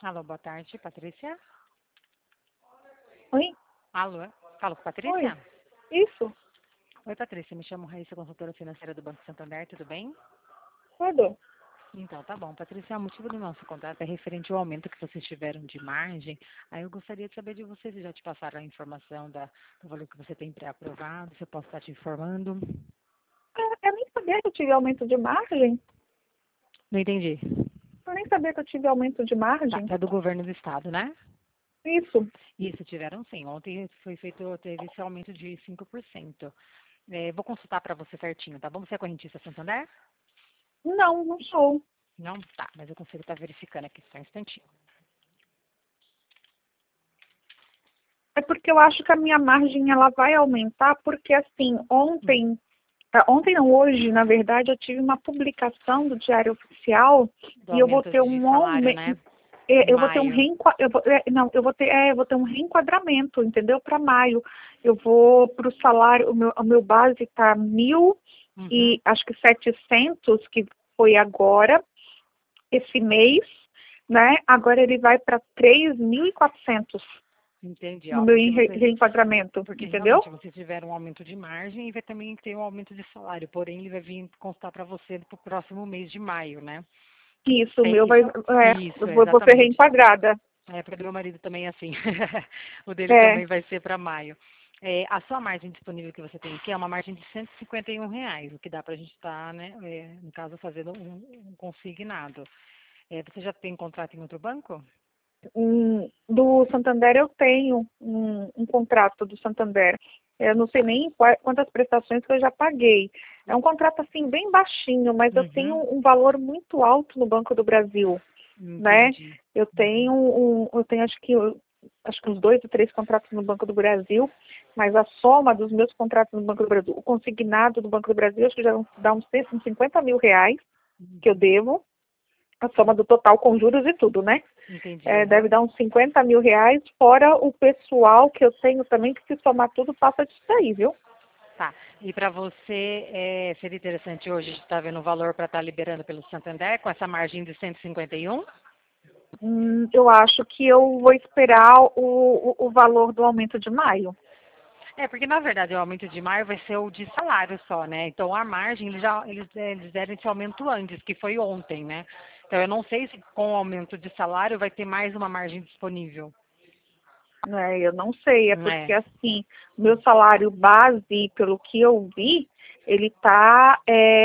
Alô, boa tarde, Patrícia. Oi? Alô, falo com Oi? Patrícia? Isso? Oi, Patrícia, me chamo Raíssa, consultora financeira do Banco Santander, tudo bem? Tudo? Então, tá bom. Patrícia, o motivo do nosso contato é referente ao aumento que vocês tiveram de margem. Aí eu gostaria de saber de vocês se já te passaram a informação do valor que você tem pré-aprovado, se eu posso estar te informando. Eu nem sabia que eu tive aumento de margem. Não entendi. Eu nem sabia que eu tive aumento de Tá, margem. é do governo do estado, né? Isso. Isso, tiveram sim. Ontem teve esse aumento de 5%. Vou consultar para você certinho, tá bom? Você é correntista Santander? Não, não sou. Não? Tá, mas eu consigo estar verificando aqui só um instantinho. É porque eu acho que a minha margem ela vai aumentar, porque assim, ontem não, hoje, na verdade, eu tive uma publicação do Diário Oficial Do e eu vou aumento ter de um salário, aumento. né? Em Eu vou ter um maio. não, eu vou ter um reenquadramento, entendeu? Para maio. Eu vou para o salário, o meu base está 1.000 Uhum. e acho que 700 que foi agora, esse mês, né? Agora ele vai para 3.400 Entendi, no ó, meu reenquadramento, porque entendeu? realmente vocês tiveram um aumento de margem e vai também ter um aumento de salário, porém ele vai vir constar para você para o próximo mês de maio, né? Isso, o É meu vai, isso, eu é vou ser exatamente. reenquadrada. É, porque do meu marido também é assim. O dele É, também vai ser para maio. A sua margem disponível que você tem aqui é uma margem de R$ 151, o que dá para a gente estar, né, no caso, fazendo um consignado. Você já tem contrato em outro banco? do Santander eu tenho um contrato do Santander. Eu não sei nem quantas prestações que eu já paguei. É um contrato assim bem baixinho, mas eu tenho Uhum, um valor muito alto no Banco do Brasil, né? entendi. Eu tenho acho que uns 2 ou 3 contratos no Banco do Brasil, mas a soma dos meus contratos no Banco do Brasil, o consignado do Banco do Brasil, acho que já dá uns 50 mil reais que eu Uhum, devo, a soma do total com juros e tudo, né? entendi, Deve aham. dar uns 50 mil reais, fora o pessoal que eu tenho também, que se somar tudo passa disso aí, viu? Tá. E para você, seria interessante hoje estar vendo o valor para estar liberando pelo Santander com essa margem de 151? Eu acho que eu vou esperar o valor do aumento de maio. Porque na verdade o aumento de maio vai ser o de salário só, né? Então a margem, eles deram esse aumento antes, que foi ontem, né? Então eu não sei se com o aumento de salário vai ter mais uma margem disponível. Né? Eu não sei, é porque É. assim, meu salário base, pelo que eu vi, ele está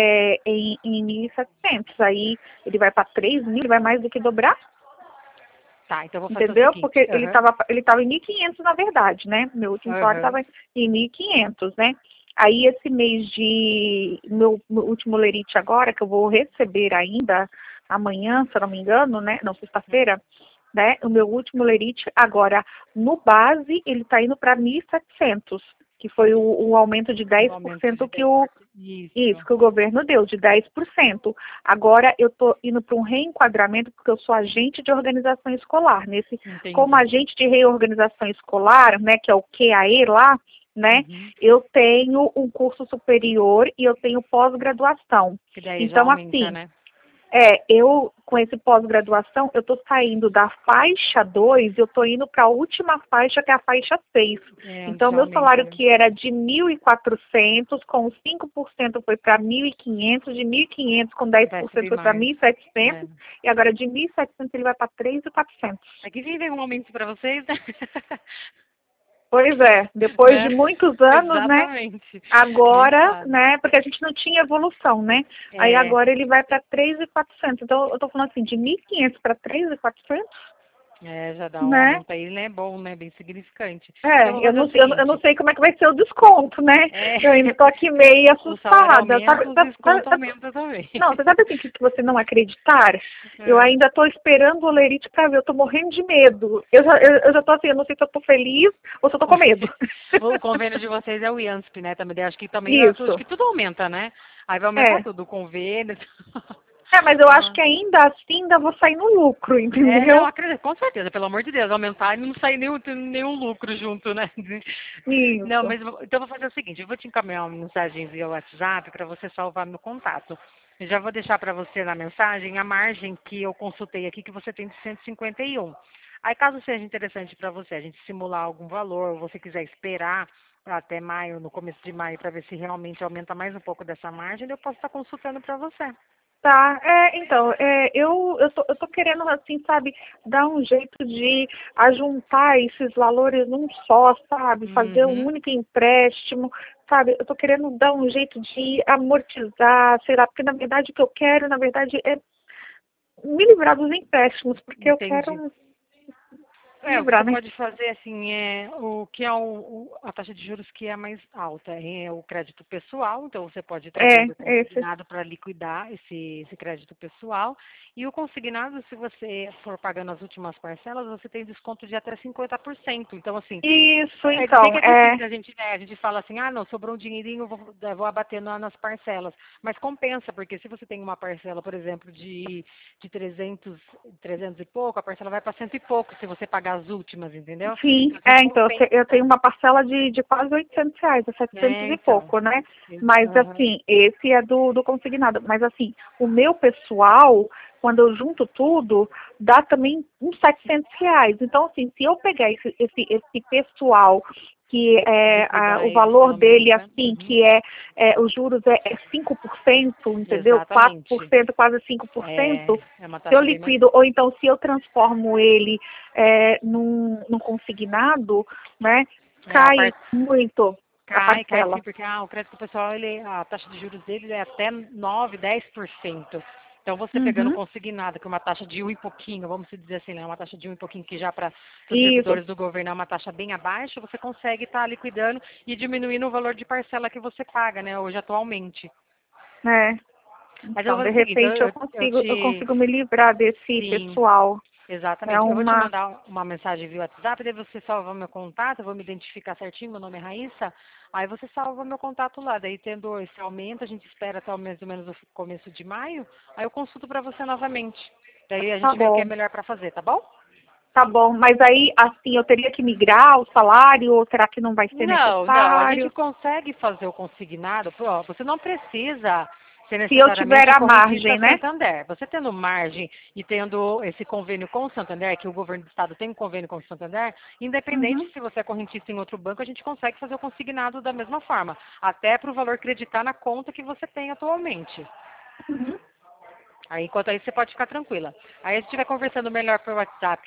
em 1.700. Aí ele vai para 3.000, ele vai mais do que dobrar, Tá, então eu vou fazer o entendeu? seguinte. Porque Aham, ele tava em 1.500 na verdade, né? Meu último salário aham. estava em 1.500, né? Aí esse mês meu último lerite agora, que eu vou receber ainda amanhã, se eu não me engano, né? Não, sexta-feira, né? O meu último lerite agora, no base, ele está indo para 1.700, que foi o aumento de O dez por aumento de cento 10%. isso, Isso. que o governo deu, de 10%. Agora eu estou indo para um reenquadramento, porque eu sou agente de organização escolar. Como Entendi. agente de reorganização escolar, né, que é o QAE lá, né, Uhum. eu tenho um curso superior e eu tenho pós-graduação. Que daí já Então, aumenta, assim, né? eu, com esse pós-graduação, eu estou saindo da faixa 2, eu estou indo para a última faixa, que é a faixa 6. É, onde Então, já meu aumenta, salário né? que era de 1.400, com 5% foi para 1.500, de 1.500 com dez Vai por cento subir foi para mais. mil e setecentos É. e agora de 1.700 ele vai para 3.400. Aqui vem um aumento para vocês, né? Pois é, depois de Né? muitos anos, né? Exatamente. Nem Agora, fala. né, porque a gente não tinha evolução, né? Aí É, agora ele vai para 3.400. Então, eu tô falando assim, de 1.500 para 3.400, já dá um né? aumento aí, né? Bom, né? Bem significante. Então, eu vou fazer o Eu não seguinte. sei como é que vai ser o desconto, né? É, Eu ainda tô aqui meio o salário assustada. aumenta, os descontos aumentam também. Não, você sabe assim que você não acreditar? Eu É. ainda tô esperando o Lerite para ver, eu tô morrendo de medo. Eu já tô assim, eu não sei se eu tô feliz ou se eu tô com medo. O convênio de vocês é o IANSP, né? Também acho que também acho Isso. que tudo aumenta, né? Aí vai aumentar É. tudo, o convênio. Mas eu acho Ah. que ainda vou sair no lucro, Não, entendeu? acredito, com certeza, pelo amor de Deus, aumentar e não sair nenhum lucro junto, né? Não, Isso. mas então eu vou fazer o seguinte, eu vou te encaminhar uma mensagem via WhatsApp para você salvar meu contato. Eu já vou deixar para você na mensagem a margem que eu consultei aqui, que você tem de 151. Aí, caso seja interessante para você, a gente simular algum valor, ou você quiser esperar até maio, no começo de maio, para ver se realmente aumenta mais um pouco dessa margem, eu posso estar consultando para você. Tá, então, eu tô querendo, assim, sabe, dar um jeito de ajuntar esses valores num só, sabe, fazer um Uhum, único empréstimo, sabe, eu tô querendo dar um jeito de amortizar, sei lá, porque na verdade o que eu quero, na verdade, é me livrar dos empréstimos, porque eu entendi. quero me O que livrar, você né? pode fazer, assim, o que é a taxa de juros que é mais alta é o crédito pessoal, então você pode ir trazendo o Esse, consignado para liquidar esse crédito pessoal. E o consignado, se você for pagando as últimas parcelas, você tem desconto de até 50%. Então, assim, isso, eu sei então, que é difícil a gente, né? A gente fala assim, ah, não, sobrou um dinheirinho, eu vou abater nas parcelas. Mas compensa, porque se você tem uma parcela, por exemplo, de 300 e pouco, a parcela vai para cento e pouco se você pagar as últimas, entendeu? sim, Então, assim, então, eu compensa. tenho uma parcela de quase R$ 800, é 700 É, e então. pouco, né? Mas, assim, esse é do consignado. Mas, assim, o meu pessoal, quando eu junto tudo, dá também uns R$ 700. Então, assim, se eu pegar esse pessoal, que Liquidar o eles valor pelo menos, dele, né? assim, Uhum. que os juros é 5%, entendeu? quatro por Exatamente. cento quase 5%. É uma Se eu taxa bem mais. liquido, ou então se eu transformo ele num consignado, né, É, a cai parte muito a cai parcela. sim, porque o crédito pessoal, a taxa de juros dele é até 9, 10%. Então, você pegando Uhum, consignado, que é uma taxa de um e pouquinho, vamos dizer assim, né? Uma taxa de um e pouquinho, que já para os isso, servidores do governo é uma taxa bem abaixo, você consegue estar liquidando e diminuindo o valor de parcela que você paga, né, hoje atualmente. né? Mas eu Então, vou de fazer o seguinte, repente eu te. consigo me livrar desse Sim, pessoal. É exatamente. Eu vou te uma. mandar uma mensagem via WhatsApp, daí você salva meu contato, eu vou me identificar certinho, meu nome é Raíssa, aí você salva meu contato lá, daí tendo esse aumento, a gente espera até mais ou menos o começo de maio, aí eu consulto para você novamente. Daí a Tá gente vê o que é bom, melhor para fazer, tá bom? tá bom. Mas aí, assim, eu teria que migrar o salário, ou será que não vai ser Não, não, a gente necessário? consegue fazer o consignado, ó, você não precisa ser Se eu tiver necessariamente a correntista margem, né? Santander. Você tendo margem e tendo esse convênio com o Santander, que o governo do estado tem um convênio com o Santander, independente Uhum. se você é correntista em outro banco, a gente consegue fazer o consignado da mesma forma, até para o valor creditar na conta que você tem atualmente. Uhum. Aí, enquanto aí, você pode ficar tranquila. Aí, se estiver conversando melhor por WhatsApp,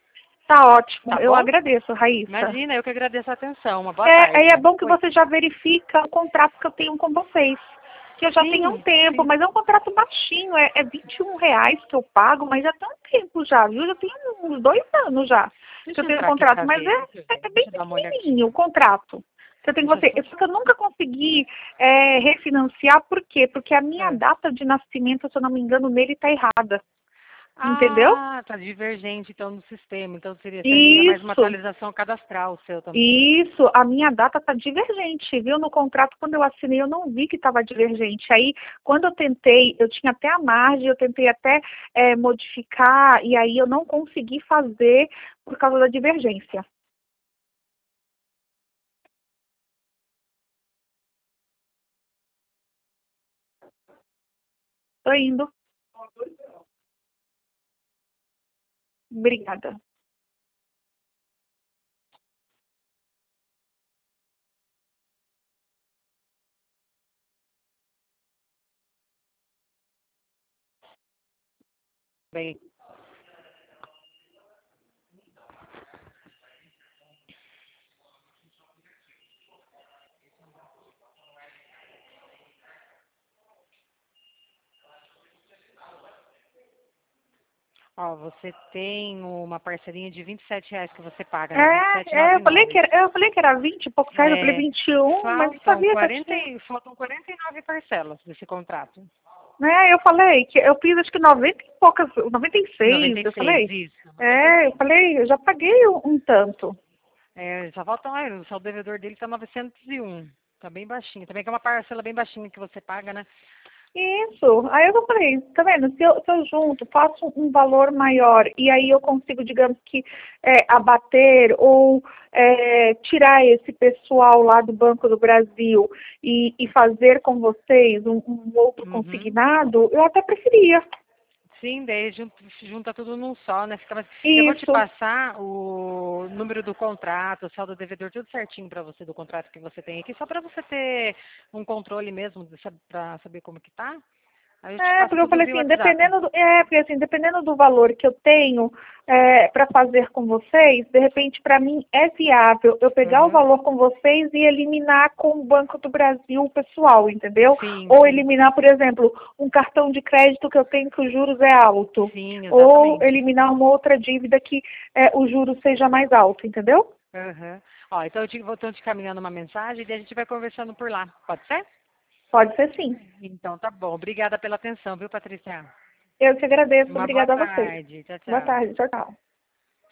Tá ótimo. tá Eu bom? agradeço, Raíssa. Imagina, eu que agradeço a atenção. Uma boa Aí é tarde. bom que Oi. você já verifica o contrato que eu tenho com vocês. Que eu já tenho há um Sim, tempo, sim. mas é um contrato baixinho, é R$ 21 que eu pago, mas já tem um tempo já, viu? Já tem uns 2 anos já que eu Deixa eu tenho um entrar aqui contrato, para mas ver. Deixa eu ver. é bem Deixa eu dar uma pequenininho o olhadinha. contrato. Você tem que Deixa eu você, só. só que eu nunca consegui refinanciar, por quê? Porque a minha É. data de nascimento, se eu não me engano, nele está errada, entendeu? Ah, tá divergente então no sistema. Então seria mais uma Isso. atualização cadastral seu também. Isso, a minha data está divergente, viu? No contrato, quando eu assinei, eu não vi que estava divergente. Aí, quando eu tentei, eu tinha até a margem, eu tentei até modificar, e aí eu não consegui fazer por causa da divergência. Estou indo. Obrigada. Bem, ó, você tem uma parcelinha de R$ 27 que você paga, né? Eu 27,99. falei que era 20 e poucos reais, eu falei É, 21, mas não sabia que eu tinha. faltam 49 parcelas desse contrato. Eu falei que eu fiz acho que 90 e poucas, 96, Noventa e eu seis, falei. isso. 96. Eu falei, eu já paguei um tanto. Só falta, o saldo devedor dele tá 901. Tá bem baixinho. Também que é uma parcela bem baixinha que você paga, né? Isso. Aí eu falei, tá vendo? Se eu junto, faço um valor maior e aí eu consigo, digamos que, abater ou tirar esse pessoal lá do Banco do Brasil e fazer com vocês um outro Uhum. consignado, eu até preferia. Sim, daí junta tudo num só, né? Eu vou te Isso. passar o número do contrato, o saldo devedor, tudo certinho para você do contrato que você tem aqui, só para você ter um controle mesmo, para saber como que tá. Aí eu te passo Porque eu tudo falei via assim, WhatsApp. porque assim, dependendo do valor que eu tenho para fazer com vocês, de repente para mim é viável eu pegar o Uhum. valor com vocês e eliminar com o Banco do Brasil o pessoal, entendeu? Sim, Ou sim, eliminar, por exemplo, um cartão de crédito que eu tenho que os juros é alto, sim, ou exatamente. eliminar uma outra dívida que o juro seja mais alto, entendeu? Uhum. Ó, então vou te caminhando uma mensagem e a gente vai conversando por lá. Pode ser? Pode ser sim. Então tá bom. Obrigada pela atenção, viu, Patrícia? Eu te agradeço, Uma boa obrigada a vocês. tarde. Tchau, Boa tchau. tarde, tchau, tchau.